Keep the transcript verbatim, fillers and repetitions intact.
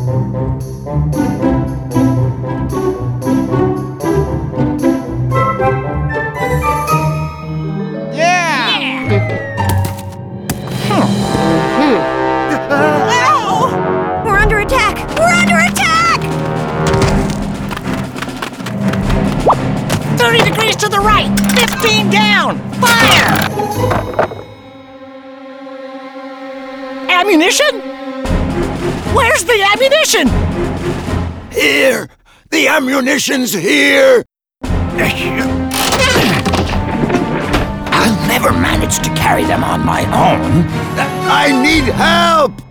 Ow! We're under attack! We're under attack! thirty degrees to the right! fifteen down! Fire! Ammunition? Where's the ammunition? Here! The ammunition's here! I'll never manage to carry them on my own. I need help!